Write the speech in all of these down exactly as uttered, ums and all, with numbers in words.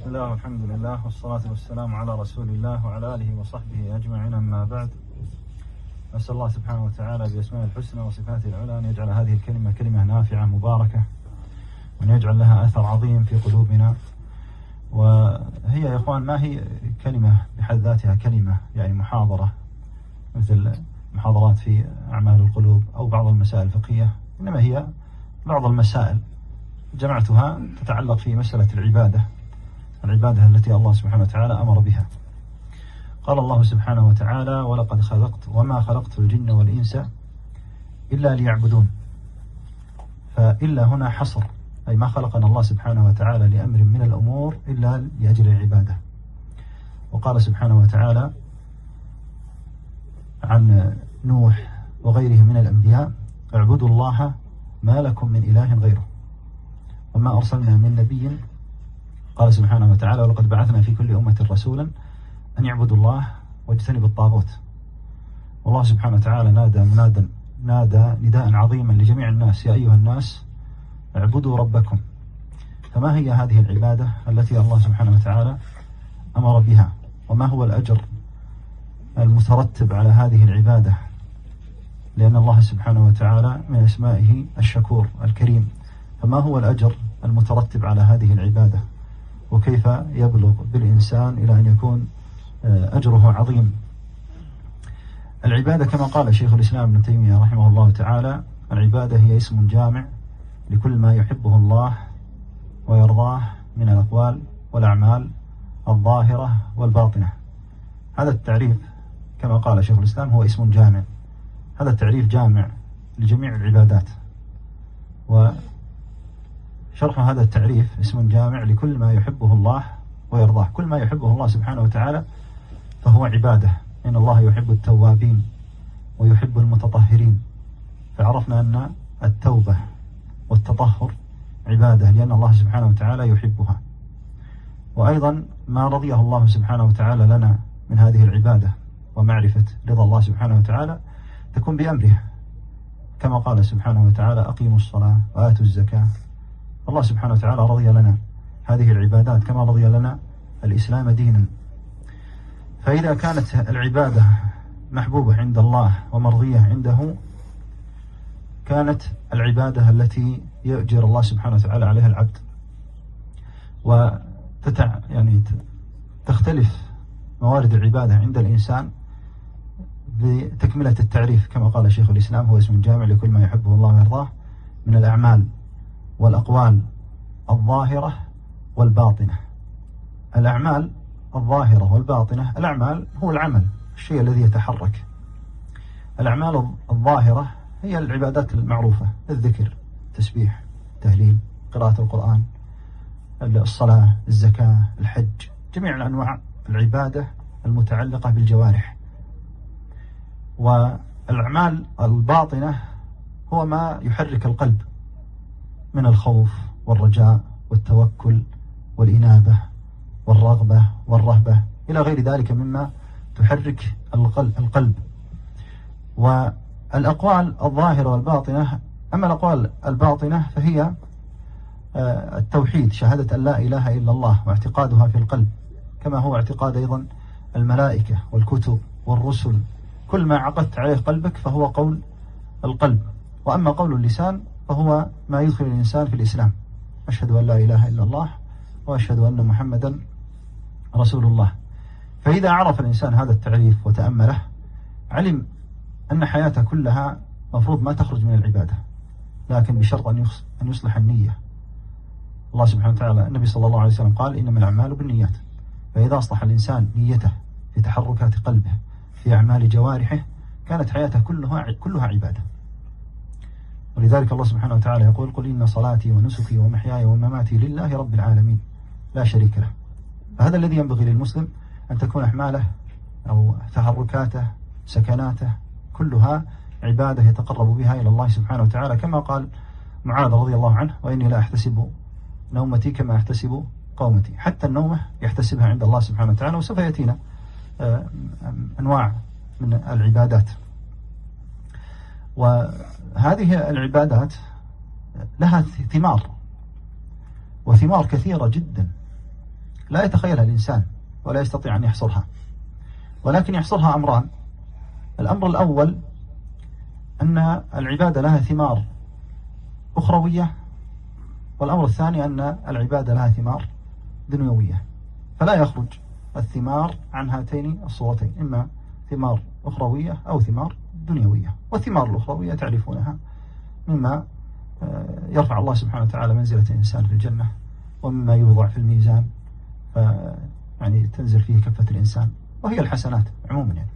بسم الله والحمد لله والصلاة والسلام على رسول الله وعلى آله وصحبه أجمعين، أما بعد. أسأل الله سبحانه وتعالى بأسماء الحسنى وصفاته العلى أن يجعل هذه الكلمة كلمة نافعة مباركة، وأن يجعل لها أثر عظيم في قلوبنا. وهي يا إخوان ما هي كلمة بحد ذاتها كلمة، يعني محاضرة مثل محاضرات في أعمال القلوب أو بعض المسائل الفقهية، إنما هي بعض المسائل جمعتها تتعلق في مسألة العبادة العبادة التي الله سبحانه وتعالى أمر بها. قال الله سبحانه وتعالى: ولقد خلقت وما خلقت الجن والإنس إلا ليعبدون. فإلا هنا حصر، أي ما خلقنا الله سبحانه وتعالى لأمر من الأمور إلا لأجل العبادة. وقال سبحانه وتعالى عن نوح وغيره من الأنبياء: اعبدوا الله ما لكم من إله غيره وما أرسلنا من نبي. قال سبحانه وتعالى: ولقد بعثنا في كل أمة رسولا أن يعبدوا الله واجتنبوا الطاغوت. والله سبحانه وتعالى نادى منادا نادى نداء عظيما لجميع الناس: يا أيها الناس اعبدوا ربكم. فما هي هذه العبادة التي الله سبحانه وتعالى أمر بها؟ وما هو الأجر المترتب على هذه العبادة؟ لأن الله سبحانه وتعالى من أسمائه الشكور الكريم، فما هو الأجر المترتب على هذه العبادة؟ وكيف يبلغ بالإنسان إلى أن يكون أجره عظيم؟ العبادة كما قال شيخ الإسلام ابن تيمية رحمه الله تعالى: العبادة هي اسم جامع لكل ما يحبه الله ويرضاه من الأقوال والأعمال الظاهرة والباطنة. هذا التعريف كما قال شيخ الإسلام هو اسم جامع، هذا التعريف جامع لجميع العبادات. وشرح هذا التعريف: اسم جامع لكل ما يحبه الله ويرضاه. كل ما يحبه الله سبحانه وتعالى فهو عبادة. إن الله يحب التوابين ويحب المتطهرين. فعرفنا أن التوبة والتطهر عبادة، لأن الله سبحانه وتعالى يحبها. وأيضا ما رضيه الله سبحانه وتعالى لنا من هذه العبادة ومعرفة رضا الله سبحانه وتعالى تكون بأمره، كما قال سبحانه وتعالى: أقيموا الصلاة وآتوا الزكاة. الله سبحانه وتعالى رضي لنا هذه العبادات كما رضي لنا الإسلام دينا. فإذا كانت العبادة محبوبة عند الله ومرضية عنده، كانت العبادة التي يؤجر الله سبحانه وتعالى عليها العبد. وتتع يعني تختلف موارد العبادة عند الإنسان بتكملة التعريف، كما قال شيخ الإسلام: هو اسم جامع لكل ما يحبه الله ويرضاه من الأعمال والأقوال الظاهرة والباطنة. الأعمال الظاهرة والباطنة: الأعمال هو العمل، الشيء الذي يتحرك. الأعمال الظاهرة هي العبادات المعروفة: الذكر، التسبيح، التهليل، قراءة القرآن، الصلاة، الزكاة، الحج، جميع أنواع العبادة المتعلقة بالجوارح. والأعمال الباطنة هو ما يحرك القلب من الخوف والرجاء والتوكل والإنابة والرغبة والرهبة إلى غير ذلك مما تحرك القلب. والأقوال الظاهرة والباطنة: أما الأقوال الباطنة فهي التوحيد، شهادة أن لا إله إلا الله واعتقادها في القلب، كما هو اعتقاد أيضا الملائكة والكتب والرسل. كل ما عقدت عليه قلبك فهو قول القلب. وأما قول اللسان فهو ما يدخل الإنسان في الإسلام: أشهد أن لا إله إلا الله وأشهد أن محمدا رسول الله. فإذا عرف الإنسان هذا التعريف وتأمله، علم أن حياته كلها مفروض ما تخرج من العبادة، لكن بشرط أن يصلح النية. الله سبحانه وتعالى، النبي صلى الله عليه وسلم قال: إنما الأعمال بالنيات. فإذا أصلح الإنسان نيته في تحركات قلبه في أعمال جوارحه، كانت حياته كلها كلها عبادة. ولذلك الله سبحانه وتعالى يقول: قل إن صلاتي ونسكي ومحياي ومماتي لله رب العالمين لا شريك له. فهذا الذي ينبغي للمسلم، أن تكون أعماله أو تحركاته سكناته كلها عبادة يتقرب بها إلى الله سبحانه وتعالى، كما قال معاذ رضي الله عنه: وإني لا أحتسب نومتي كما أحتسب قومتي. حتى النومة يحتسبها عند الله سبحانه وتعالى. وسوف يأتينا أنواع من العبادات. وهذه العبادات لها ثمار، وثمار كثيرة جدا. لا يتخيلها الإنسان ولا يستطيع أن يحصرها، ولكن يحصرها أمران. الأمر الأول أن العبادة لها ثمار أخروية، والأمر الثاني أن العبادة لها ثمار دنيوية، فلا يخرج الثمار عن هاتين الصورتين، إما ثمار أخروية أو ثمار دنيوية. والثمار الأخروية تعرفونها، مما يرفع الله سبحانه وتعالى منزلة الإنسان في الجنة، ومما يوضع في الميزان يعني تنزل فيه كفة الإنسان، وهي الحسنات عموما يعني.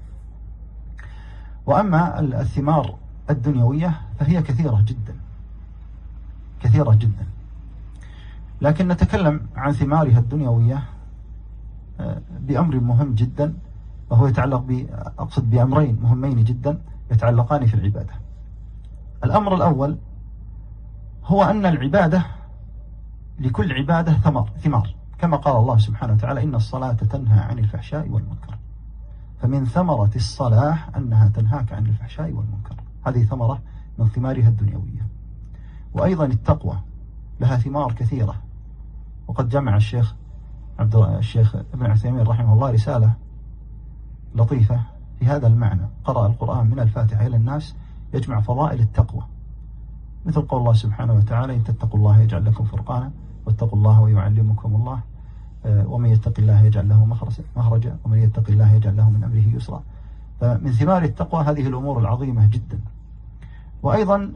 وأما الثمار الدنيوية فهي كثيرة جدا كثيرة جدا، لكن نتكلم عن ثمارها الدنيوية بأمر مهم جدا، وهو يتعلق ب أقصد بأمرين مهمين جدا يتعلقان في العبادة. الأمر الأول هو أن العبادة لكل عبادة ثمار ثمار كما قال الله سبحانه وتعالى: إن الصلاة تنهى عن الفحشاء والمنكر، فمن ثمرة الصلاة أنها تنهاك عن الفحشاء والمنكر. هذه ثمرة من ثمارها الدنيوية. وأيضا التقوى لها ثمار كثيرة، وقد جمع الشيخ عبد الشيخ ابن عثيمين رحمه الله رسالة لطيفة في هذا المعنى، قرأ القرآن من الفاتحة إلى الناس يجمع فضائل التقوى، مثل قول الله سبحانه وتعالى: إن تتقوا الله يجعل لكم فرقانا واتقوا الله ويعلمكم الله، ومن يتق الله يجعل له مخرجا ومن يتق الله يجعل له من أمره يسرا. فمن ثمار التقوى هذه الأمور العظيمة جدا. وأيضا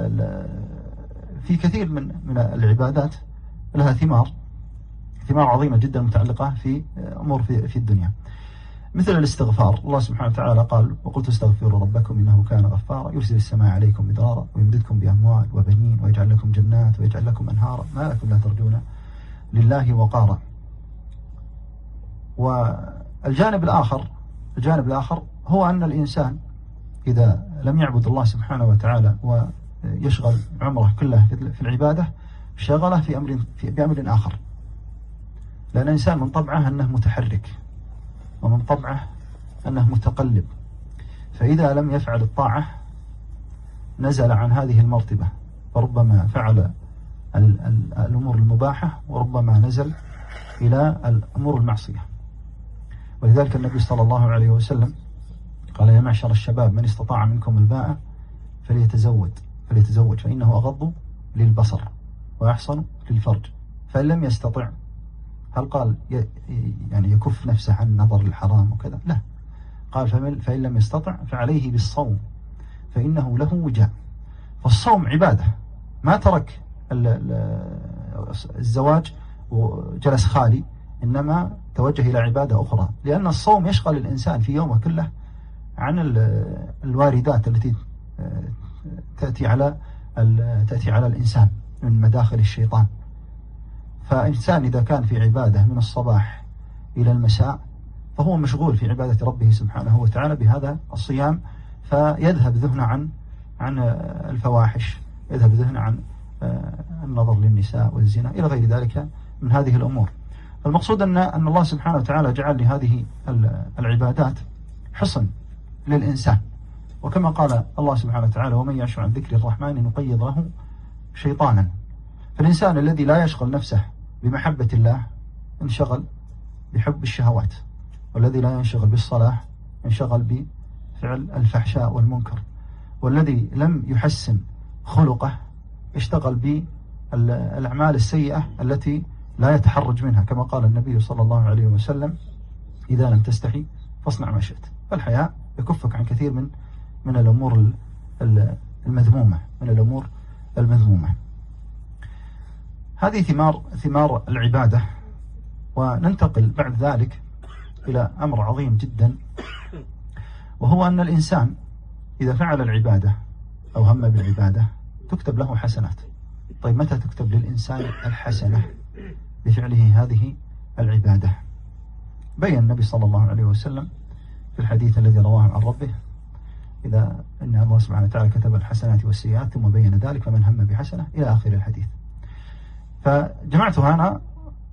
في كثير من من العبادات لها ثمار ثمار عظيمة جدا متعلقة في أمور في, في الدنيا، مثل الاستغفار. الله سبحانه وتعالى قال: وقلت استغفروا ربكم إنه كان غفارا يرسل السماء عليكم مدرارا ويمددكم بأموال وبنين ويجعل لكم جنات ويجعل لكم أنهارا ما لكم لا ترجون لله وقارا. والجانب الآخر الجانب الآخر هو أن الإنسان إذا لم يعبد الله سبحانه وتعالى ويشغل عمره كله في العبادة شغله في أمر في بأمر آخر، لأن الإنسان من طبعه أنه متحرك، ومن طبعه أنه متقلب، فإذا لم يفعل الطاعة نزل عن هذه المرتبة، فربما فعل الأمور المباحة وربما نزل إلى الأمور المعصية. ولذلك النبي صلى الله عليه وسلم قال: يا معشر الشباب من استطاع منكم الباءة فليتزوج فليتزوج فإنه أغض للبصر وأحصن للفرج، فإن لم يستطع، هل قال يعني يكف نفسه عن النظر للحرام وكذا؟ لا، قال فإن لم يستطع فعليه بالصوم فإنه له وجاء. فالصوم عبادة، ما ترك الزواج وجلس خالي، إنما توجه إلى عبادة أخرى، لأن الصوم يشغل الإنسان في يومه كله عن الواردات التي تأتي على تأتي على الإنسان من مداخل الشيطان. فإنسان إذا كان في عبادة من الصباح إلى المساء فهو مشغول في عبادة ربه سبحانه وتعالى بهذا الصيام، فيذهب ذهنه عن عن الفواحش، يذهب ذهنه عن النظر للنساء والزنا إلى غير ذلك من هذه الأمور. المقصود أن أن الله سبحانه وتعالى جعل لهذه العبادات حصن للإنسان، وكما قال الله سبحانه وتعالى: ومن يعش عن ذكر الرحمن نقيض له شيطانا. فالإنسان الذي لا يشغل نفسه بمحبة الله انشغل بحب الشهوات، والذي لا ينشغل بالصلاة انشغل بفعل الفحشاء والمنكر، والذي لم يحسن خلقه اشتغل بالأعمال السيئة التي لا يتحرج منها، كما قال النبي صلى الله عليه وسلم: إذا لم تستحي فاصنع ما شئت. فالحياء يكفك عن كثير من من الأمور المذمومة من الأمور المذمومة. هذه ثمار ثمار العبادة. وننتقل بعد ذلك إلى أمر عظيم جدا، وهو أن الإنسان إذا فعل العبادة أو هم بالعبادة تكتب له حسنات. طيب متى تكتب للإنسان الحسنة بفعله هذه العبادة؟ بين النبي صلى الله عليه وسلم في الحديث الذي رواه عن ربه: إذا إن الله سبحانه وتعالى كتب الحسنات والسيئات ثم بين ذلك فمن هم بحسنة إلى آخر الحديث. فجمعتها أنا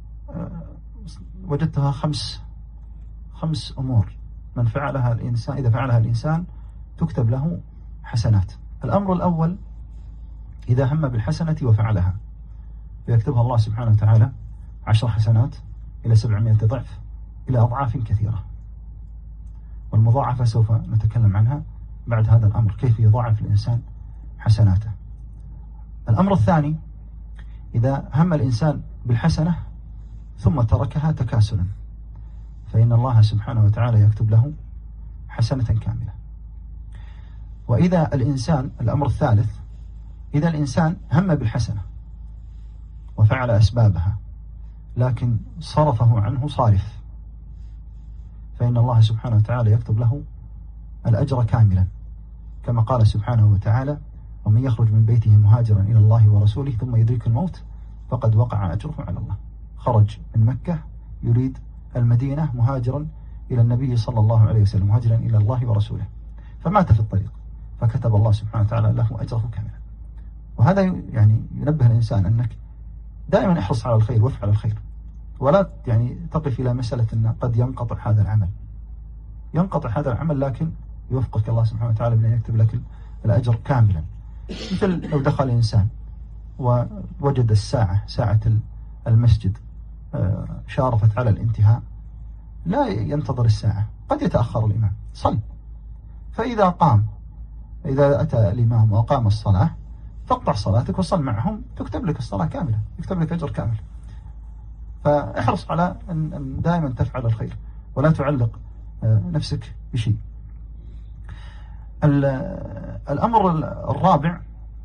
وجدتها خمس خمس أمور من فعلها الإنسان إذا فعلها الإنسان تكتب له حسنات. الأمر الأول: إذا هم بالحسنة وفعلها فيكتبها الله سبحانه وتعالى عشر حسنات إلى سبعمائة ضعف إلى أضعاف كثيرة. والمضاعفة سوف نتكلم عنها بعد هذا الأمر، كيف يضاعف الإنسان حسناته. الأمر الثاني، إذا هم الإنسان بالحسنة ثم تركها تكاسلا فإن الله سبحانه وتعالى يكتب له حسنة كاملة. وإذا الإنسان، الأمر الثالث، إذا الإنسان هم بالحسنة وفعل أسبابها لكن صرفه عنه صارف فإن الله سبحانه وتعالى يكتب له الأجر كاملا، كما قال سبحانه وتعالى: ومن يخرج من بيته مهاجرا إلى الله ورسوله ثم يدرك الموت فقد وقع أجره على الله. خرج من مكة يريد المدينة مهاجرا إلى النبي صلى الله عليه وسلم، مهاجرا إلى الله ورسوله، فمات في الطريق فكتب الله سبحانه وتعالى له أجره كاملا. وهذا يعني ينبه الإنسان أنك دائما احرص على الخير وافعل الخير، ولا يعني تقف إلى مسألة أن قد ينقطع هذا العمل. ينقطع هذا العمل لكن يوفقك الله سبحانه وتعالى بأن يكتب لك الأجر كاملا. مثل لو دخل إنسان ووجد الساعة، ساعة المسجد، شارفت على الانتهاء، لا ينتظر الساعة، قد يتأخر الإمام، صل. فإذا قام، إذا أتى الإمام وقام الصلاة تقطع صلاتك وصل معهم، تكتب لك الصلاة كاملة، يكتب لك أجر كامل. فاحرص على أن دائما تفعل الخير ولا تعلق نفسك بشيء. الأمر الرابع،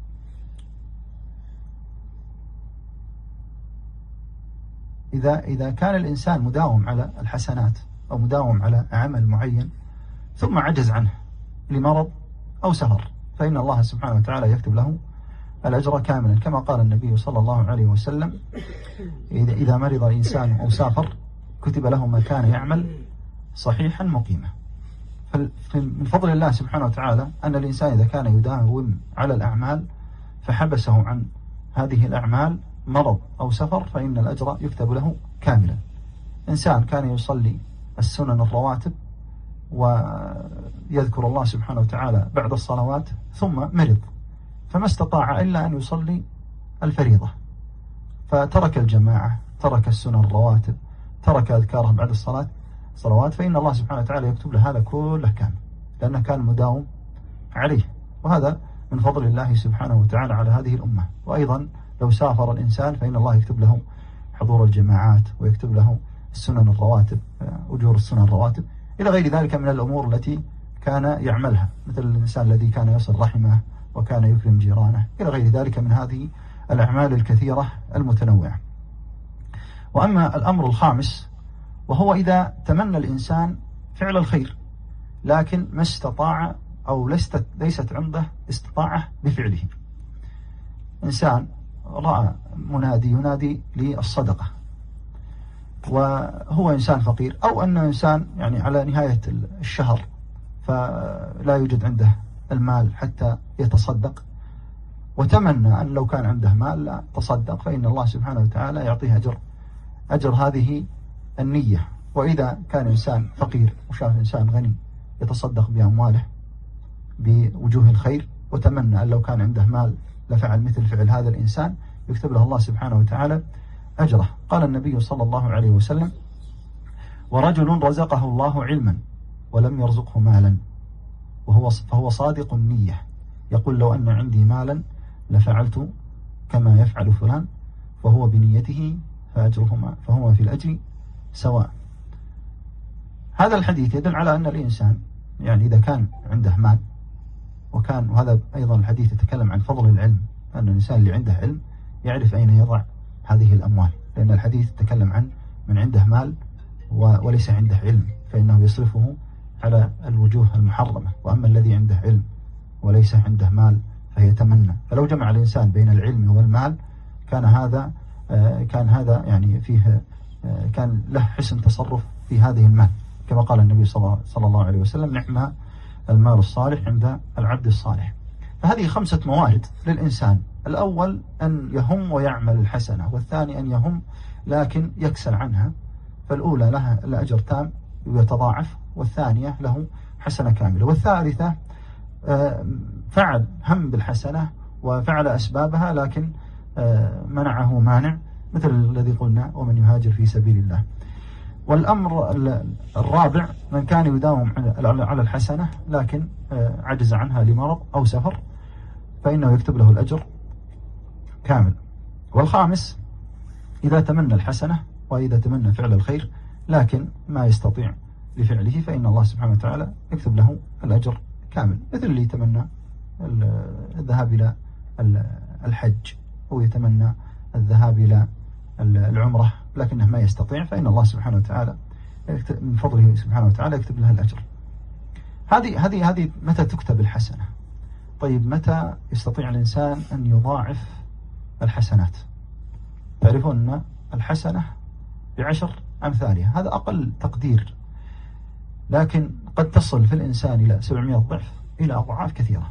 إذا إذا كان الإنسان مداوم على الحسنات أو مداوم على عمل معين ثم عجز عنه لمرض أو سفر فإن الله سبحانه وتعالى يكتب له الأجر كاملا، كما قال النبي صلى الله عليه وسلم: إذا مرض الإنسان أو سافر كتب له ما كان يعمل صحيحا مقيما. من فضل الله سبحانه وتعالى أن الإنسان إذا كان يداوم على الأعمال فحبسه عن هذه الأعمال مرض أو سفر فإن الأجر يكتب له كاملا. إنسان كان يصلي السنن الرواتب ويذكر الله سبحانه وتعالى بعد الصلوات ثم مرض فما استطاع إلا أن يصلي الفريضة، فترك الجماعة، ترك السنن الرواتب، ترك أذكاره بعد الصلاة صلوات، فإن الله سبحانه وتعالى يكتب له هذا كله كامل لأنه كان مداوم عليه. وهذا من فضل الله سبحانه وتعالى على هذه الأمة. وأيضا لو سافر الإنسان فإن الله يكتب له حضور الجماعات ويكتب له السنن الرواتب، أجور السنن الرواتب، إلى غير ذلك من الأمور التي كان يعملها، مثل الإنسان الذي كان يصل رحمه وكان يكرم جيرانه، إلى غير ذلك من هذه الأعمال الكثيرة المتنوعة. وأما الأمر الخامس وهو إذا تمنى الإنسان فعل الخير لكن ما استطاع أو ليست ليست عنده استطاعة بفعله. إنسان رأى منادي ينادي للصدقة وهو إنسان فقير، أو أن إنسان يعني على نهاية الشهر فلا يوجد عنده المال حتى يتصدق، وتمنى أن لو كان عنده مال لا تصدق، فإن الله سبحانه وتعالى يعطيه أجر أجر هذه النية. وإذا كان إنسان فقير وشاف إنسان غني يتصدق بأمواله بوجوه الخير وتمنى أن لو كان عنده مال لفعل مثل فعل هذا الإنسان، يكتب له الله سبحانه وتعالى أجره. قال النبي صلى الله عليه وسلم: ورجل رزقه الله علما ولم يرزقه مالا وهو فهو صادق النية يقول لو أن عندي مالا لفعلت كما يفعل فلان فهو بنيته فأجرهما فهو في الأجر سواء. هذا الحديث يدل على أن الإنسان يعني إذا كان عنده مال، وكان وهذا أيضا الحديث يتكلم عن فضل العلم، أن الإنسان اللي عنده علم يعرف أين يضع هذه الأموال، لأن الحديث يتكلم عن من عنده مال وليس عنده علم فإنه يصرفه على الوجوه المحرمة، وأما الذي عنده علم وليس عنده مال فيتمنى. فلو جمع الإنسان بين العلم والمال كان هذا كان هذا يعني فيه كان له حسن تصرف في هذه المال، كما قال النبي صلى الله عليه وسلم: نعم المال الصالح عند العبد الصالح. فهذه خمسة موارد للإنسان: الأول أن يهم ويعمل الحسنة، والثاني أن يهم لكن يكسل عنها، فالأولى لها الأجر تام ويتضاعف، والثانية له حسنة كاملة، والثالثة فعل هم بالحسنة وفعل أسبابها لكن منعه مانع، مثل الذي قلنا: ومن يهاجر في سبيل الله. والأمر الرابع من كان يداوم على الحسنة لكن عجز عنها لمرض أو سفر فإنه يكتب له الأجر كامل. والخامس إذا تمنى الحسنة وإذا تمنى فعل الخير لكن ما يستطيع لفعله فإن الله سبحانه وتعالى يكتب له الأجر كامل، مثل اللي يتمنى الذهاب إلى الحج أو يتمنى الذهاب إلى العمرة لكنه ما يستطيع فإن الله سبحانه وتعالى من فضله سبحانه وتعالى يكتب له الأجر. هذه هذه هذه متى تكتب الحسنة؟ طيب متى يستطيع الإنسان أن يضاعف الحسنات؟ تعرفون أن الحسنة بعشر أمثالها، هذا أقل تقدير، لكن قد تصل في الإنسان إلى سبعمائة ضعف إلى أضعاف كثيرة.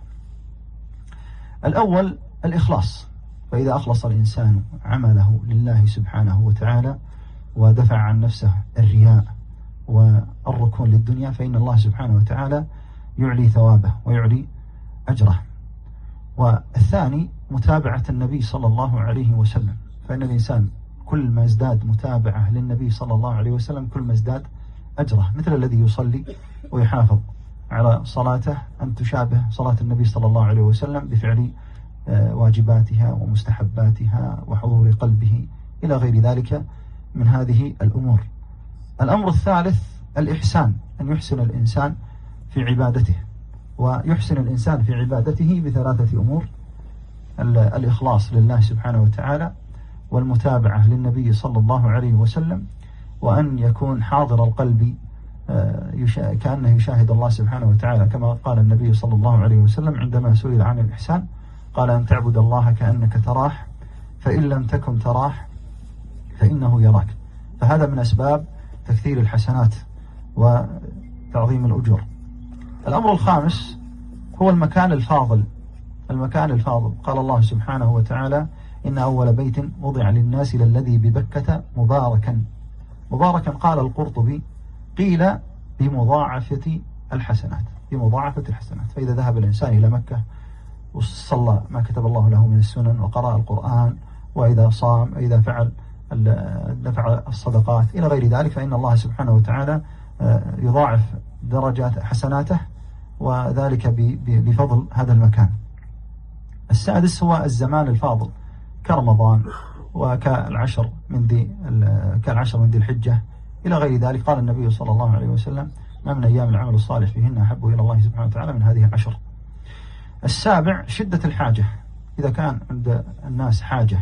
الأول الإخلاص، فإذا أخلص الإنسان عمله لله سبحانه وتعالى ودفع عن نفسه الرياء والركون للدنيا فإن الله سبحانه وتعالى يعلي ثوابه ويعلي أجره. والثاني متابعة النبي صلى الله عليه وسلم، فإن الإنسان كل ما ازداد متابعة للنبي صلى الله عليه وسلم كل ما ازداد أجره، مثل الذي يصلي ويحافظ على صلاته أن تشابه صلاة النبي صلى الله عليه وسلم بفعل واجباتها ومستحباتها وحضور قلبه إلى غير ذلك من هذه الأمور. الأمر الثالث الإحسان، أن يحسن الإنسان في عبادته، ويحسن الإنسان في عبادته بثلاثة أمور: الإخلاص لله سبحانه وتعالى، والمتابعة للنبي صلى الله عليه وسلم، وأن يكون حاضر القلب كأنه يشاهد الله سبحانه وتعالى، كما قال النبي صلى الله عليه وسلم عندما سئل عن الإحسان قال: أن تعبد الله كأنك تراه فإن لم تكن تراه فإنه يراك. فهذا من أسباب تكثير الحسنات وتعظيم الأجور. الأمر الخامس هو المكان الفاضل. المكان الفاضل قال الله سبحانه وتعالى: إن أول بيت وضع للناس للذي ببكة مباركا. مباركا قال القرطبي قيل بمضاعفة الحسنات، بمضاعفة الحسنات. فإذا ذهب الإنسان إلى مكة وصلى ما كتب الله له من السنن وقرأ القرآن، وإذا صام، إذا فعل دفع الصدقات إلى غير ذلك، فإن الله سبحانه وتعالى يضاعف درجات حسناته، وذلك بفضل هذا المكان. السادس هو الزمان الفاضل كرمضان وكالعشر من ذي كالعشر من ذي الحجة إلى غير ذلك. قال النبي صلى الله عليه وسلم: ما من أيام العمل الصالح فيهن أحب إلى الله سبحانه وتعالى من هذه العشر. السابع شدة الحاجة، إذا كان عند الناس حاجة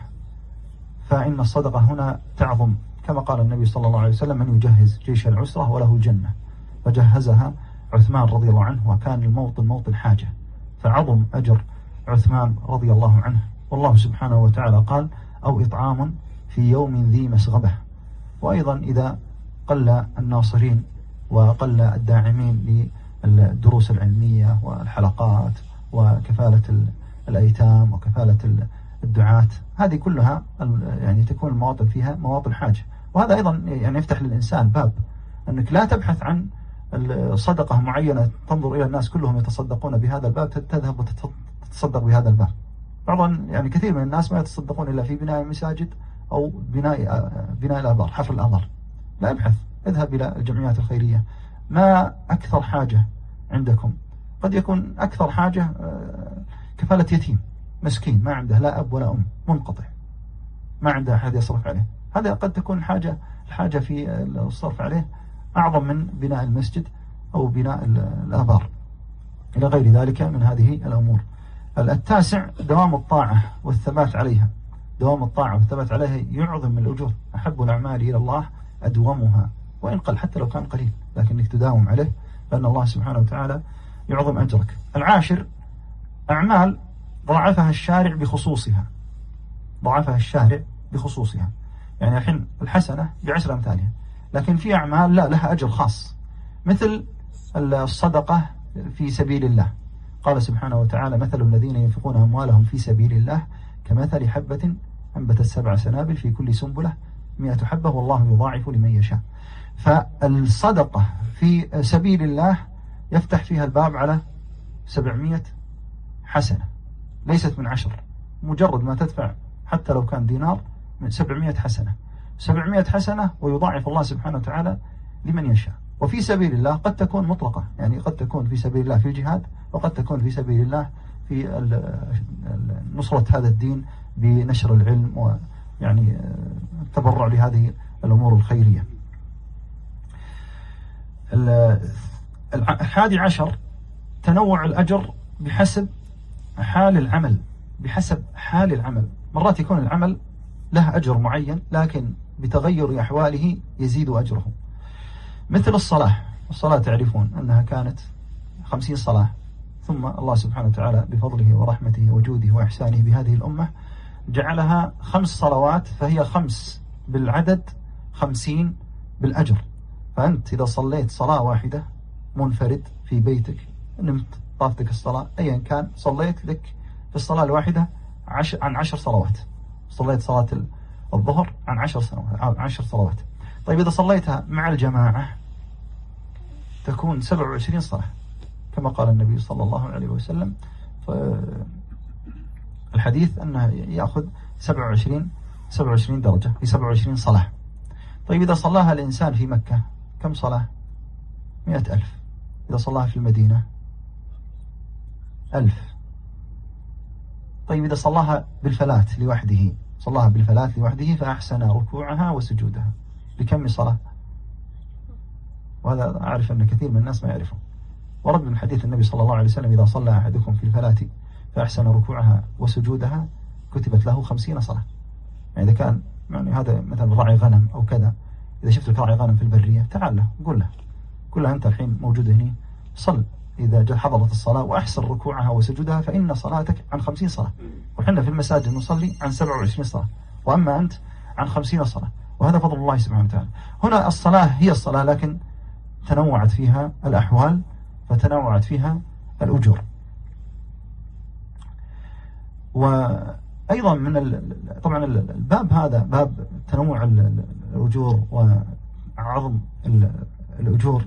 فإن الصدقة هنا تعظم، كما قال النبي صلى الله عليه وسلم: من يجهز جيش العسرة وله الجنة، فجهزها عثمان رضي الله عنه، وكان الموطن موطن حاجة، فعظم أجر عثمان رضي الله عنه. والله سبحانه وتعالى قال: أو إطعام في يوم ذي مسغبة. وأيضا إذا قل الناصرين وقل الداعمين للدروس العلمية والحلقات وكفالة الأيتام وكفالة الدعاة، هذه كلها يعني تكون المواطن فيها مواطن حاجة. وهذا أيضا يعني يفتح للإنسان باب أنك لا تبحث عن الصدقة معينة تنظر إلى الناس كلهم يتصدقون بهذا الباب تذهب وتتصدق بهذا الباب. بعضا يعني كثير من الناس ما يتصدقون إلا في بناء المساجد أو بناء بناء الآبار، حفر الآبار. لا ابحث، اذهب إلى الجمعيات الخيرية. ما أكثر حاجة عندكم؟ قد يكون أكثر حاجة كفالة يتيم مسكين ما عنده لا أب ولا أم، منقطع، ما عنده أحد يصرف عليه. هذا قد تكون حاجة الحاجة في الصرف عليه أعظم من بناء المسجد أو بناء الآبار إلى غير ذلك من هذه الأمور. التاسع دوام الطاعة والثبات عليها. دوام الطاعة والثبات عليها يعظم الأجور. أحب الأعمال إلى الله أدومها وإن قل، حتى لو كان قليل لكنك تداوم عليه، لأن الله سبحانه وتعالى يعظم أجرك. العاشر أعمال ضاعفها الشارع بخصوصها. ضاعفها الشارع بخصوصها، يعني الحين الحسنة بعشر أمثالها، لكن في أعمال لا لها أجر خاص، مثل الصدقة في سبيل الله. قال سبحانه وتعالى: مثل الذين ينفقون أموالهم في سبيل الله كمثل حبة أنبتت سبع سنابل في كل سنبلة مئة حبة والله يضاعف لمن يشاء. فالصدقة في سبيل الله يفتح فيها الباب على سبعمائة حسنة، ليست من عشر. مجرد ما تدفع حتى لو كان دينار من سبعمائة حسنة. سبعمائة حسنة ويضاعف الله سبحانه وتعالى لمن يشاء. وفي سبيل الله قد تكون مطلقة، يعني قد تكون في سبيل الله في الجهاد، وقد تكون في سبيل الله في نصرة هذا الدين بنشر العلم ويعني التبرع لهذه الأمور الخيرية. الحادي عشر تنوع الأجر بحسب حال العمل، بحسب حال العمل. مرات يكون العمل له أجر معين لكن بتغير أحواله يزيد أجره، مثل الصلاة. الصلاة تعرفون أنها كانت خمسين صلاة، ثم الله سبحانه وتعالى بفضله ورحمته وجوده وإحسانه بهذه الأمة جعلها خمس صلوات، فهي خمس بالعدد خمسين بالأجر. فأنت إذا صليت صلاة واحدة منفرد في بيتك، نمت طافتك الصلاة أيا كان، صليت لك في الصلاة الواحدة عشر عن عشر صلوات. صليت صلاة الظهر عن عشر سنوات عن عشر صلوات. طيب إذا صليتها مع الجماعة تكون سبع وعشرين صلاة، كما قال النبي صلى الله عليه وسلم الحديث أنه يأخذ سبع وعشرين سبع وعشرين درجة في سبع وعشرين صلاة. طيب إذا صلاها الإنسان في مكة كم صلاة؟ مئة ألف. إذا صلاها في المدينة ألف. طيب إذا صلاها بالفلات لوحده، صلاها بالفلات لوحده فأحسن ركوعها وسجودها، بكم صلاة؟ وهذا أعرف أن كثير من الناس ما يعرفه. ورد من حديث النبي صلى الله عليه وسلم إذا صلى أحدكم في الفلات فأحسن ركوعها وسجودها كتبت له خمسين صلاة. يعني إذا كان يعني هذا مثلا راعي غنم أو كذا، إذا شفت راعي غنم في البرية تعال له قل له قل له أنت الحين موجود هنا، صل إذا جاء حضرت الصلاة وأحسن ركوعها وسجودها فإن صلاتك عن خمسين صلاة. وحنا في المساجد نصلي عن سبع وعشرين صلاة، وأما أنت عن خمسين صلاة، وهذا فضل الله سبحانه وتعالى. هنا الصلاة هي الصلاة لكن تنوعت فيها الأحوال فتنوعت فيها الأجور. وأيضا من طبعا الباب هذا باب تنوع الأجور وعظم الأجور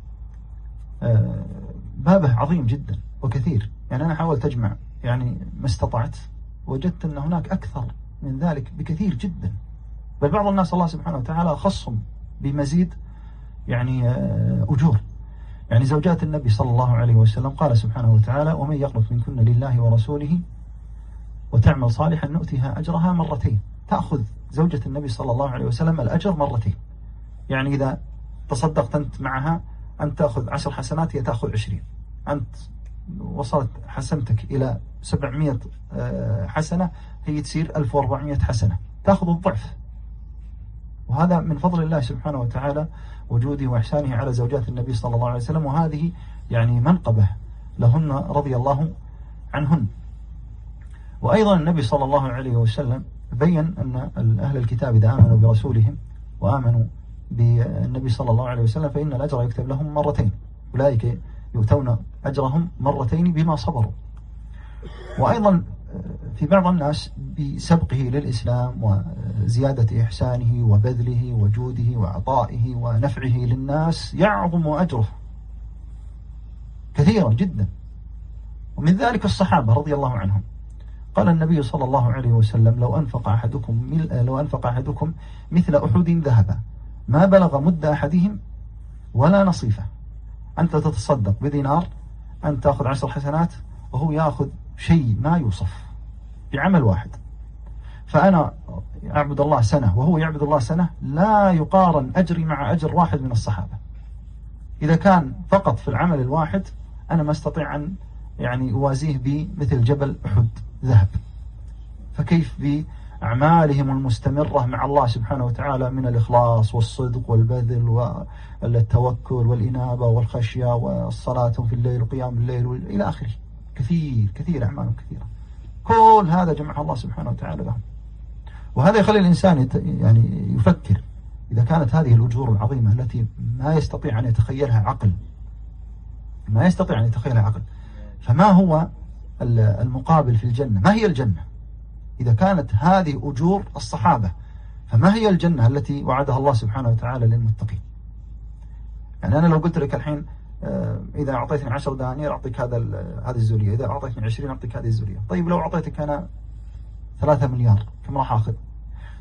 بابه عظيم جدا وكثير. يعني أنا حاولت أجمع يعني ما استطعت، وجدت أن هناك أكثر من ذلك بكثير جدا، بل بعض الناس الله سبحانه وتعالى خصهم بمزيد يعني أجور. يعني زوجات النبي صلى الله عليه وسلم قال سبحانه وتعالى ومن يقنت منكن لله ورسوله وتعمل صالحا نؤتها أجرها مرتين. تأخذ زوجة النبي صلى الله عليه وسلم الأجر مرتين. يعني إذا تصدقت أنت معها أنت تأخذ عشر حسنات، هي تأخذ عشرين. أنت وصلت حسنتك إلى سبعمائة حسنة، هي تصير ألف وأربعمائة حسنة، تأخذ الضعف. وهذا من فضل الله سبحانه وتعالى وجوده وإحسانه على زوجات النبي صلى الله عليه وسلم، وهذه يعني منقبة لهن رضي الله عنهن. وأيضا النبي صلى الله عليه وسلم بين أن أهل الكتاب إذا آمنوا برسولهم وآمنوا بالنبي صلى الله عليه وسلم فإن الأجر يكتب لهم مرتين، أولئك يؤتون أجرهم مرتين بما صبروا. وأيضا في بعض الناس بسبقه للإسلام وزيادة إحسانه وبذله وجوده وعطائه ونفعه للناس يعظم أجره كثيرا جدا. ومن ذلك الصحابة رضي الله عنهم. قال النبي صلى الله عليه وسلم لو أنفق أحدكم لو أنفق أحدكم مثل أحد ذهبا ما بلغ مد أحدهم ولا نصيفه. أنت تتصدق بدينار، أنت تأخذ عشر حسنات وهو يأخذ شيء ما يوصف بعمل واحد. فأنا أعبد الله سنة وهو يعبد الله سنة، لا يقارن أجري مع أجر واحد من الصحابة. إذا كان فقط في العمل الواحد أنا ما استطيع أن يعني أوازيه بمثل جبل أحد ذهب، فكيف بأعمالهم المستمرة مع الله سبحانه وتعالى من الإخلاص والصدق والبذل والتوكل والإنابة والخشية والصلاة في الليل وقيام الليل إلى آخره. كثير كثير أعمال كثيرة، كل هذا جمعها الله سبحانه وتعالى لهم. وهذا يخلي الإنسان يعني يفكر إذا كانت هذه الأجور العظيمة التي ما يستطيع أن يتخيلها عقل ما يستطيع أن يتخيلها عقل فما هو المقابل في الجنة؟ ما هي الجنة؟ إذا كانت هذه أجور الصحابة فما هي الجنة التي وعدها الله سبحانه وتعالى للمتقين؟ يعني أنا لو قلت لك الحين إذا أعطيتني عشر دنانير أعطيك هذا هذه الزولية، إذا أعطيتني عشرين أعطيك هذه الزولية. طيب لو أعطيتك أنا ثلاثة مليار كم راح أخذ؟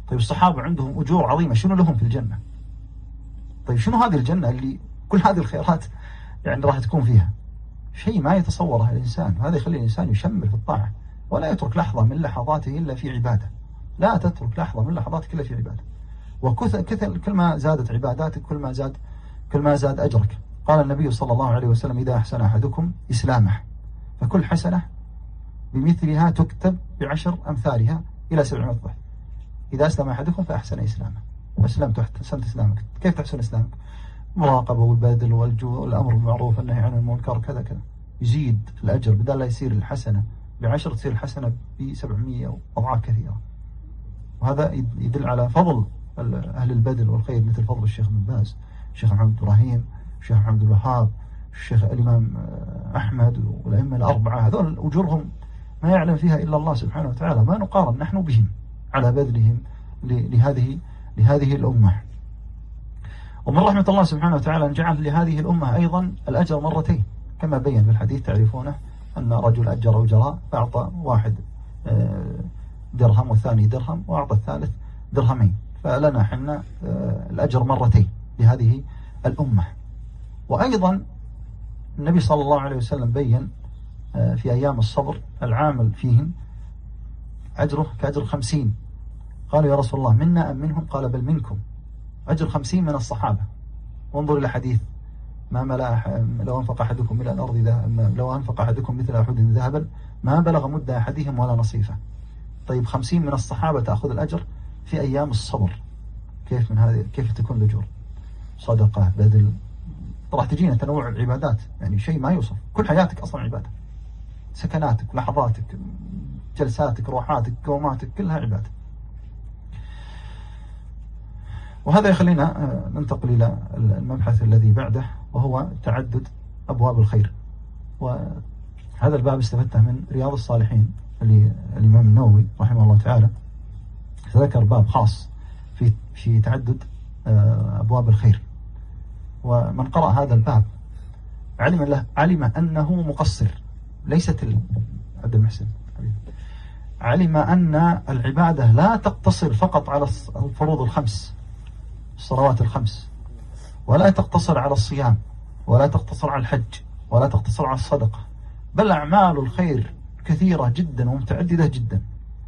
طيب الصحابة عندهم أجور عظيمة، شنو لهم في الجنة؟ طيب شنو هذه الجنة اللي كل هذه الخيرات يعني راح تكون فيها؟ شيء ما يتصوره الإنسان. هذا يخلي الإنسان يشمل في الطاعة ولا يترك لحظة من لحظاته إلا في عبادة. لا تترك لحظة من لحظاتك إلا في عبادة. وكثر كل ما زادت عباداتك كل ما زاد كل ما زاد أجرك. قال النبي صلى الله عليه وسلم: إذا أحسن أحدكم إسلامه فكل حسنة بمثلها تكتب بعشر أمثالها إلى سبعمائة ضعف. إذا أسلم أحدكم فأحسن إسلامه. أسلمت أحسنت إسلامك. كيف تحسن إسلامك؟ مراقبة والبذل والجوع والأمر بالمعروف والنهي عن المنكر كذا كذا. يزيد الأجر، بدل لا يصير الحسنة بعشر تصير الحسنة بسبعمية أضعاف كثيرة. وهذا يدل على فضل أهل البذل والخير، مثل فضل الشيخ ابن باز، الشيخ محمد إبراهيم، الشيخ محمد الوهاب، الشيخ الإمام أحمد والأئمة الأربعة. هذول أجورهم ما يعلم فيها إلا الله سبحانه وتعالى، ما نقارن نحن بهم على بذلهم لهذه لهذه الأمة. ومن رحمة الله سبحانه وتعالى أن جعل لهذه الأمة أيضا الأجر مرتين، كما بين في الحديث تعرفونه أن رجل أجر أجراء فأعطى واحد درهم والثاني درهم وأعطى الثالث درهمين، فلنا حنا الأجر مرتين لهذه الأمة. وأيضا النبي صلى الله عليه وسلم بين في أيام الصبر العامل فيهن أجره كأجر خمسين. قالوا: يا رسول الله منا أم منهم؟ قال: بل منكم. أجر خمسين من الصحابة. وانظر إلى حديث: ما ملأ لو أنفق أحدكم ملء الأرض لو أنفق أحدكم مثل أحد ذهبا ما بلغ مد أحدهم ولا نصيفه. طيب خمسين من الصحابة تأخذ الأجر في أيام الصبر. كيف من هذه كيف تكون الأجور؟ صدقة، بذل، راح تجينا تنوع العبادات، يعني شيء ما يوصف. كل حياتك أصلا عبادة، سكناتك، لحظاتك، جلساتك، روحاتك، قوماتك، كلها عبادة. وهذا يخلينا ننتقل إلى المبحث الذي بعده، وهو تعدد أبواب الخير. وهذا الباب استفدته من رياض الصالحين للإمام النووي رحمه الله تعالى، ذكر باب خاص في في تعدد أبواب الخير. ومن قرأ هذا الباب علم له علم أنه مقصر، ليست عبد المحسن علم أن العبادة لا تقتصر فقط على الفروض الخمس، الصلوات الخمس، ولا تقتصر على الصيام، ولا تقتصر على الحج، ولا تقتصر على الصدقة، بل أعمال الخير كثيرة جدا ومتعددة جدا.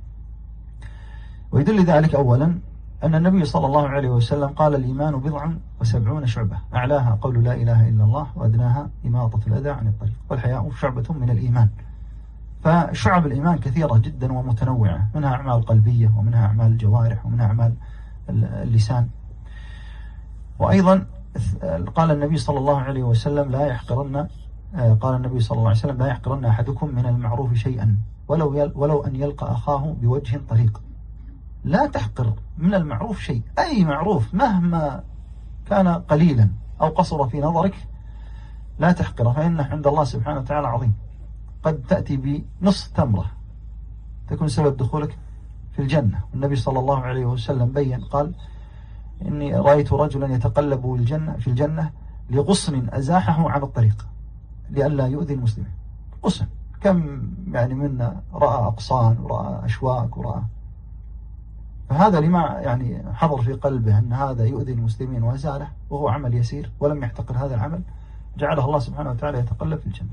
ويدل ذلك أولا أن النبي صلى الله عليه وسلم قال: الإيمان بضع وسبعون شعبة، أعلاها قول لا إله إلا الله، وأدناها إماطة الأذى عن الطريق، والحياء شعبة من الإيمان. فشعب الإيمان كثيرة جدا ومتنوعة، منها أعمال قلبية، ومنها أعمال الجوارح، ومنها أعمال اللسان. وأيضا قال النبي صلى الله عليه وسلم: لا يحقرن قال النبي صلى الله عليه وسلم: لا يحقرن أحدكم من المعروف شيئا ولو ولو أن يلقى أخاه بوجه طريق. لا تحقر من المعروف شيء، أي معروف مهما كان قليلا أو قصر في نظرك لا تحقره، فإنه عند الله سبحانه وتعالى عظيم. قد تأتي بنصف تمرة تكون سبب دخولك في الجنة. النبي صلى الله عليه وسلم بين قال: إني رأيت رجلا يتقلب الجنة في الجنة لغصن أزاحه عن الطريق لئلا يؤذي المسلمين. غصن، كم يعني منا رأى أقصان ورأى أشواك ورأى، فهذا لما يعني حضر في قلبه أن هذا يؤذي المسلمين وأزاله، وهو عمل يسير ولم يحتقر هذا العمل، جعله الله سبحانه وتعالى يتقلب في الجنة.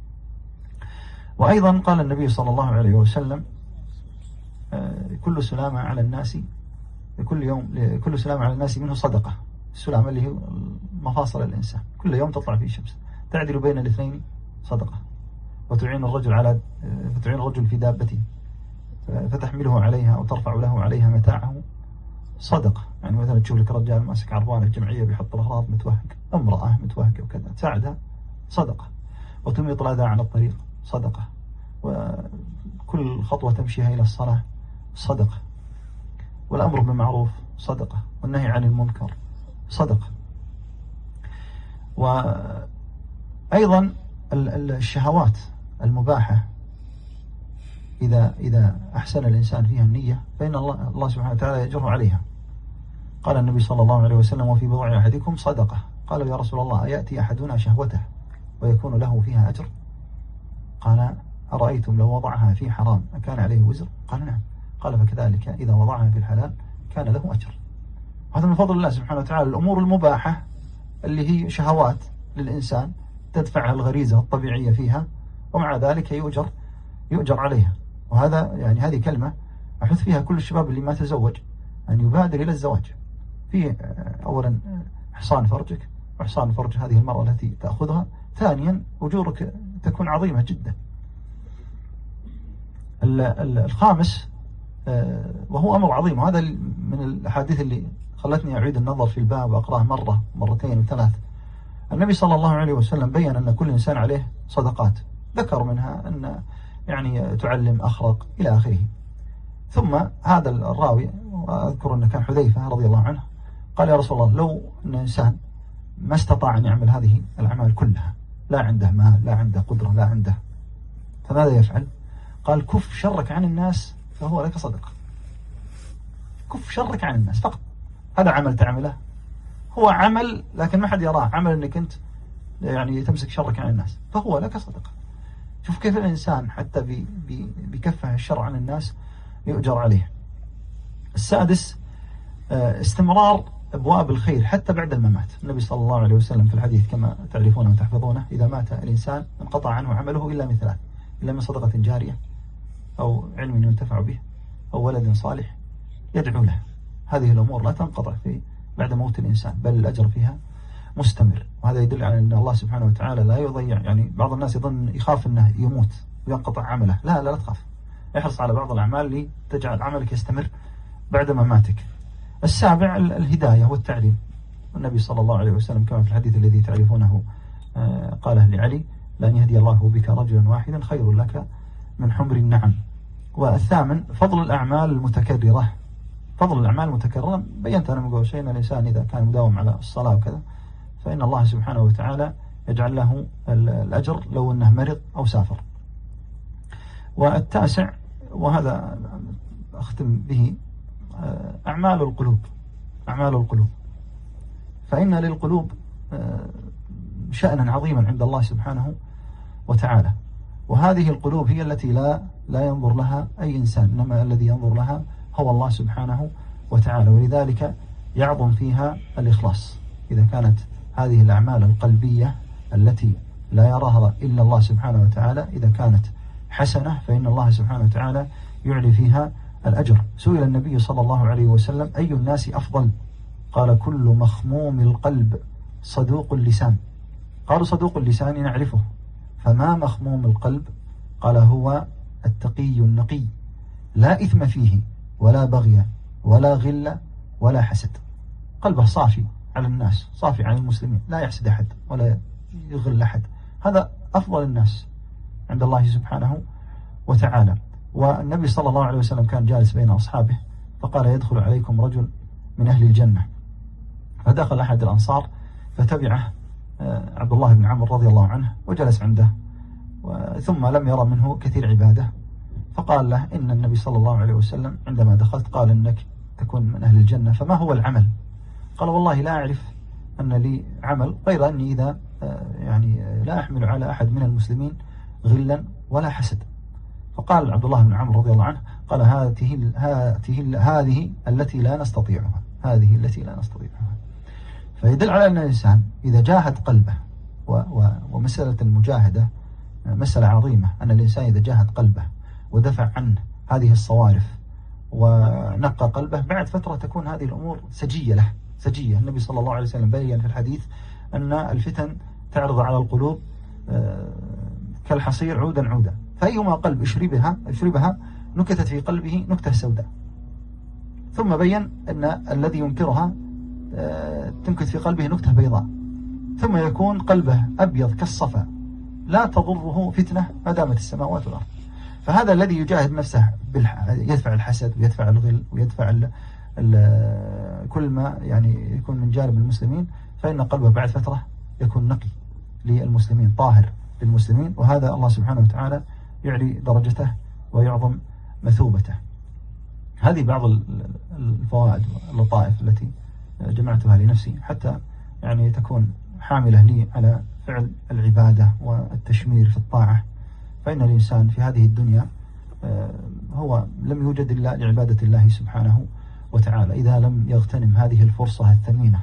وأيضا قال النبي صلى الله عليه وسلم: كل سلامة على الناس كل يوم كل سلامة على الناس منه صدقة. السلامة اللي هي مفاصل الإنسان، كل يوم تطلع فيه شمس تعدل بين الاثنين صدقة. وتعين الرجل على فتعين الرجل في دابته فتحمله عليها أو ترفع له عليها متاعه صدقة. يعني مثلا تشوف لك رجال ماسك عربانة جمعية بيحط الأغراض متوهق، امرأة متوهقة وكذا، تساعدها صدقة. وتميط الأذى عن الطريق صدقة. وكل خطوة تمشيها إلى الصلاة صدقة. والأمر بالمعروف صدقة، والنهي عن المنكر صدقة. وأيضا الشهوات المباحة إذا إذا أحسن الإنسان فيها النية فإن الله الله سبحانه وتعالى يجره عليها. قال النبي صلى الله عليه وسلم: وفي بضع أحدكم صدقة. قالوا: يا رسول الله أيأتي أحدنا شهوته ويكون له فيها أجر؟ قال: أرأيتم لو وضعها في حرام أكان عليه وزر؟ قال: نعم. قال: فكذلك إذا وضعها في الحلال كان له أجر. هذا من فضل الله سبحانه وتعالى. الأمور المباحة اللي هي شهوات للإنسان تدفعها الغريزة الطبيعية فيها، ومع ذلك يؤجر يؤجر عليها. وهذا يعني هذه كلمة أحث فيها كل الشباب اللي ما تزوج أن يبادر إلى الزواج. في أولا حصان فرجك، وحصان فرج هذه المرأة التي تأخذها. ثانيا أجورك تكون عظيمة جدا. الخامس وهو أمر عظيم، وهذا من الأحاديث اللي خلتني أعيد النظر في الباب وأقرأه مرة مرتين وثلاث. النبي صلى الله عليه وسلم بيّن أن كل إنسان عليه صدقات، ذكر منها أن يعني تعلم، أخرق، إلى آخره. ثم هذا الراوي، وأذكر أنه كان حذيفة رضي الله عنه، قال يا رسول الله لو أن إنسان ما استطاع أن يعمل هذه الأعمال كلها، لا عنده مال، لا عنده قدرة، لا عنده، فماذا يفعل؟ قال كف شرك عن الناس فهو لك صدقة. كف شرك عن الناس فقط، هذا عمل تعمله، هو عمل لكن ما حد يراه، عمل أنك أنت يعني تمسك شرك عن الناس فهو لك صدقة. شوف كيف الإنسان حتى بكفه الشر عن الناس يؤجر عليه. السادس استمرار أبواب الخير حتى بعد الممات. النبي صلى الله عليه وسلم في الحديث كما تعرفونه وتحفظونه: إذا مات الإنسان انقطع عنه عمله إلا من ثلاث، إلا من صدقة جارية، أو علم ينتفع به، أو ولد صالح يدعو له. هذه الأمور لا تنقطع في بعد موت الإنسان، بل الأجر فيها مستمر. وهذا يدل على أن الله سبحانه وتعالى لا يضيع. يعني بعض الناس يظن يخاف أنه يموت وينقطع عمله. لا لا لا تخاف، احرص على بعض الأعمال اللي تجعل عملك يستمر بعد مماتك. السابع الهداية والتعليم. النبي صلى الله عليه وسلم كما في الحديث الذي تعرفونه قاله لعلي: لأن يهدي الله بك رجلا واحدا خير لك من حمر النعم. والثامن فضل الأعمال المتكررة. فضل الأعمال المتكررة بينت أنا من قبل شيء أن الإنسان إذا كان مداوم على الصلاة وكذا فإن الله سبحانه وتعالى يجعل له الأجر لو أنه مرض أو سافر. والتاسع، وهذا أختم به، أعمال القلوب. أعمال القلوب، فإن للقلوب شأنا عظيما عند الله سبحانه وتعالى، وهذه القلوب هي التي لا لا ينظر لها أي إنسان، إنما الذي ينظر لها هو الله سبحانه وتعالى. ولذلك يعظم فيها الإخلاص. إذا كانت هذه الأعمال القلبية التي لا يراها إلا الله سبحانه وتعالى إذا كانت حسنة فإن الله سبحانه وتعالى يعلي فيها الأجر. سئل النبي صلى الله عليه وسلم: أي الناس أفضل؟ قال: كل مخموم القلب صدوق اللسان. قالوا: صدوق اللسان نعرفه، فما مخموم القلب؟ قال: هو التقي النقي، لا إثم فيه ولا بغي ولا غل ولا حسد. قلبه صافي على الناس، صافي عن المسلمين، لا يحسد أحد ولا يغل أحد. هذا أفضل الناس عند الله سبحانه وتعالى. والنبي صلى الله عليه وسلم كان جالس بين أصحابه فقال: يدخل عليكم رجل من أهل الجنة. فدخل أحد الأنصار فتبعه عبد الله بن عمرو رضي الله عنه وجلس عنده، ثم لم يرى منه كثير عبادة، فقال له: إن النبي صلى الله عليه وسلم عندما دخلت قال إنك تكون من أهل الجنة، فما هو العمل؟ قال: والله لا أعرف أن لي عمل غير أني إذا يعني لا أحمل على أحد من المسلمين غلا ولا حسد. فقال عبد الله بن عمرو رضي الله عنه: قال: هذه هذه هذه التي لا نستطيعها، هذه التي لا نستطيعها. فيدل على أن الإنسان إذا جاهد قلبه، ومسألة المجاهدة مسألة عظيمة، أن الإنسان إذا جاهد قلبه ودفع عنه هذه الصوارف ونقى قلبه، بعد فترة تكون هذه الأمور سجية له، سجية. النبي صلى الله عليه وسلم بيّن في الحديث أن الفتن تعرض على القلوب كالحصير عودا عودا، فأيما قلب اشربها اشربها نكتت في قلبه نكتة سوداء. ثم بيّن أن الذي ينكرها تنكت في قلبه نكتة بيضاء، ثم يكون قلبه أبيض كالصفا لا تضره فتنة ما دامت السماوات والأرض. فهذا الذي يجاهد نفسه يدفع الحسد ويدفع الغل ويدفع ال ال كل ما يعني يكون من جانب المسلمين، فإن قلبه بعد فترة يكون نقي للمسلمين، طاهر للمسلمين، وهذا الله سبحانه وتعالى يعلي درجته ويعظم مثوبته. هذه بعض الفوائد واللطائف التي جمعتها لنفسي حتى يعني تكون حاملة لي على فعل العبادة والتشمير في الطاعة. فإن الإنسان في هذه الدنيا هو لم يوجد إلا لعبادة الله سبحانه وتعالى. إذا لم يغتنم هذه الفرصة الثمينة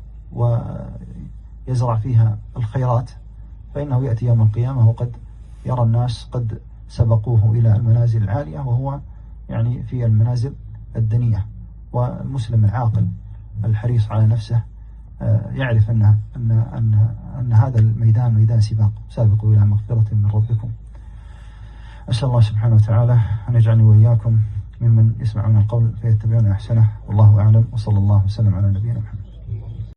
ويزرع فيها الخيرات فإنه يأتي يوم القيامة وقد يرى الناس قد سبقوه إلى المنازل العالية وهو يعني في المنازل الدنية. والمسلم العاقل الحريص على نفسه يعرف أن, أن, أن, أن هذا الميدان ميدان سباق، سابقوا إلى مغفرة من ربكم. أسأل الله سبحانه وتعالى أن يجعلني وإياكم ممن يسمعون القول فيتبعون أحسنه، والله أعلم، وصلى الله وسلم على نبينا محمد.